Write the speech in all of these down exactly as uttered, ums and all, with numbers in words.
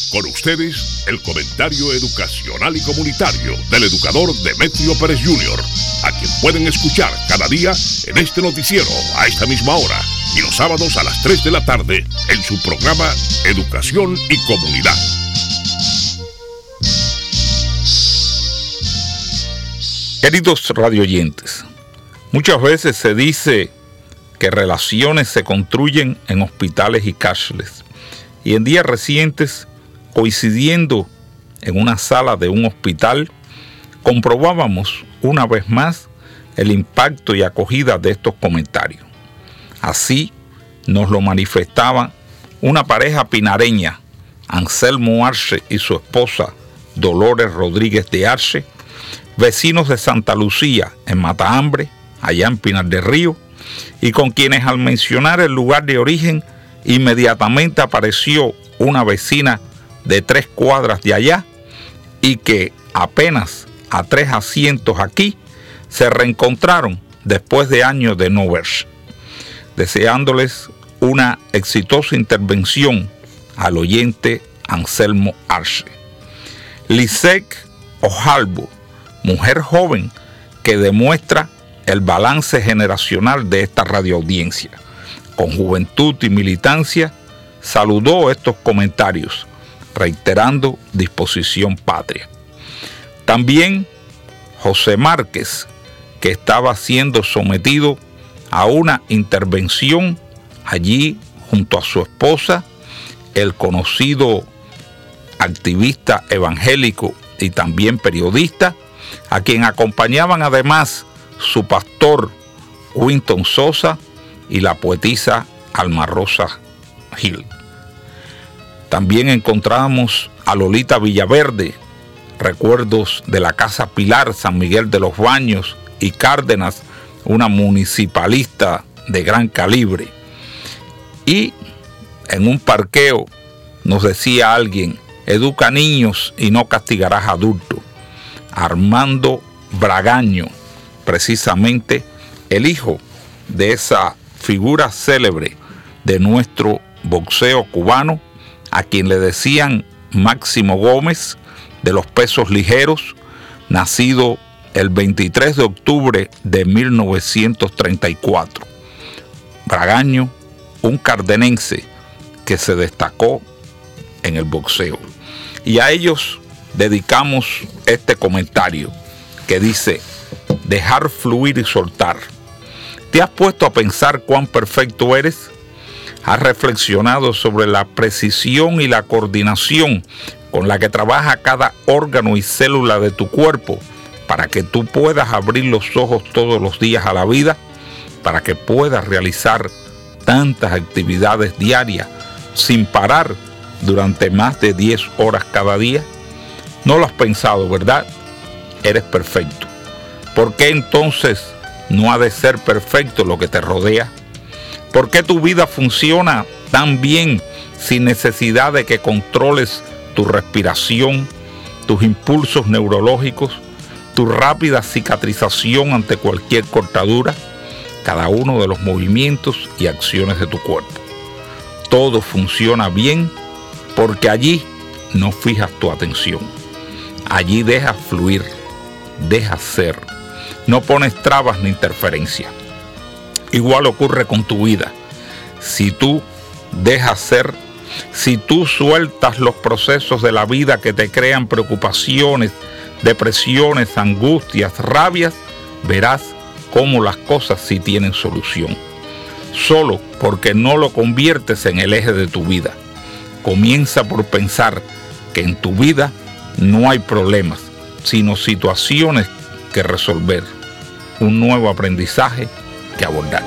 Con ustedes, el comentario educacional y comunitario del educador Demetrio Pérez junior, a quien pueden escuchar cada día en este noticiero a esta misma hora y los sábados a las tres de la tarde en su programa Educación y Comunidad. Queridos radioyentes, muchas veces se dice que relaciones se construyen en hospitales y cárceles, y en días recientes, coincidiendo en una sala de un hospital, comprobábamos una vez más el impacto y acogida de estos comentarios. Así nos lo manifestaba una pareja pinareña, Anselmo Arce y su esposa Dolores Rodríguez de Arce, vecinos de Santa Lucía en Matahambre, allá en Pinar del Río, y con quienes al mencionar el lugar de origen, inmediatamente apareció una vecina de tres cuadras de allá y que apenas a tres asientos aquí se reencontraron después de años de no verse, deseándoles una exitosa intervención al oyente Anselmo Arce. Lisek Ojalbo, mujer joven que demuestra el balance generacional de esta radioaudiencia, con juventud y militancia, saludó estos comentarios, reiterando disposición patria. También José Márquez, que estaba siendo sometido a una intervención allí junto a su esposa, el conocido activista evangélico y también periodista, a quien acompañaban además su pastor Winton Sosa y la poetisa Alma Rosa Gil. También encontramos a Lolita Villaverde, recuerdos de la Casa Pilar, San Miguel de los Baños y Cárdenas, una municipalista de gran calibre. Y en un parqueo nos decía alguien: educa niños y no castigarás adultos. Armando Bragaño, precisamente el hijo de esa figura célebre de nuestro boxeo cubano, a quien le decían Máximo Gómez, de los pesos ligeros, nacido el veintitrés de octubre de mil novecientos treinta y cuatro. Bragaño, un cardenense que se destacó en el boxeo. Y a ellos dedicamos este comentario que dice: dejar fluir y soltar. ¿Te has puesto a pensar cuán perfecto eres? ¿Has reflexionado sobre la precisión y la coordinación con la que trabaja cada órgano y célula de tu cuerpo para que tú puedas abrir los ojos todos los días a la vida, para que puedas realizar tantas actividades diarias sin parar durante más de diez horas cada día? No lo has pensado, ¿verdad? Eres perfecto. ¿Por qué entonces no ha de ser perfecto lo que te rodea? ¿Por qué tu vida funciona tan bien sin necesidad de que controles tu respiración, tus impulsos neurológicos, tu rápida cicatrización ante cualquier cortadura, cada uno de los movimientos y acciones de tu cuerpo? Todo funciona bien porque allí no fijas tu atención. Allí dejas fluir, dejas ser, no pones trabas ni interferencia. Igual ocurre con tu vida. Si tú dejas ser, si tú sueltas los procesos de la vida que te crean preocupaciones, depresiones, angustias, rabias, verás cómo las cosas sí tienen solución. Solo porque no lo conviertes en el eje de tu vida. Comienza por pensar que en tu vida no hay problemas, sino situaciones que resolver, un nuevo aprendizaje que abordar.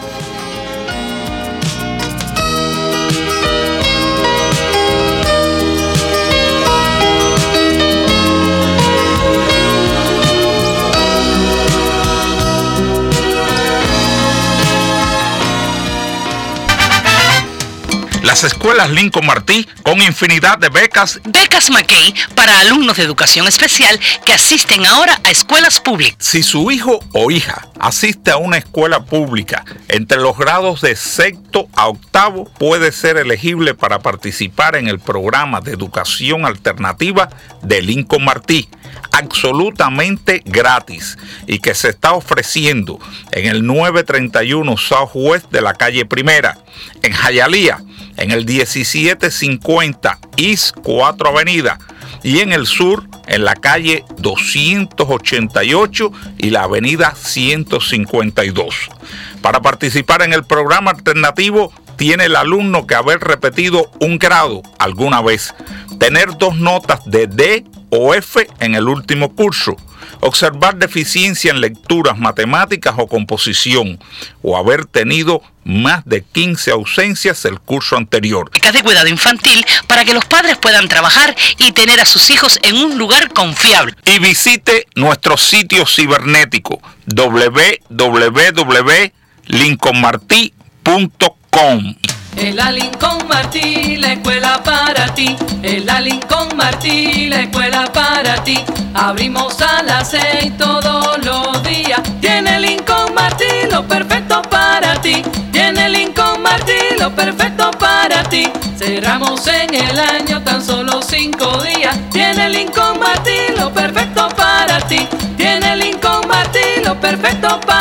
Las escuelas Lincoln Martí con infinidad de becas. Becas McKay para alumnos de educación especial que asisten ahora a escuelas públicas. Si su hijo o hija asiste a una escuela pública entre los grados de sexto a octavo, puede ser elegible para participar en el programa de educación alternativa de Lincoln Martí, absolutamente gratis, y que se está ofreciendo en el novecientos treinta y uno Southwest de la calle Primera, en Hialeah, en el diecisiete cincuenta East cuatro Avenida, y en el sur, en la calle doscientos ochenta y ocho y la avenida ciento cincuenta y dos. Para participar en el programa alternativo, tiene el alumno que haber repetido un grado alguna vez, tener dos notas de D o F en el último curso, observar deficiencia en lecturas, matemáticas o composición, o haber tenido más de quince ausencias el curso anterior. Becas de cuidado infantil para que los padres puedan trabajar y tener a sus hijos en un lugar confiable. Y visite nuestro sitio cibernético doble u doble u doble u punto lincoln martí punto com. En la Lincoln Martí, la escuela para ti. En la Lincoln Martí, la escuela para ti. Abrimos a las seis todos los días. Tiene Lincoln Martí lo perfecto para ti. Tiene Lincoln Martí lo perfecto para ti. Cerramos en el año tan solo cinco días. Tiene Lincoln Martí lo perfecto para ti. Tiene Lincoln Martí lo perfecto para ti.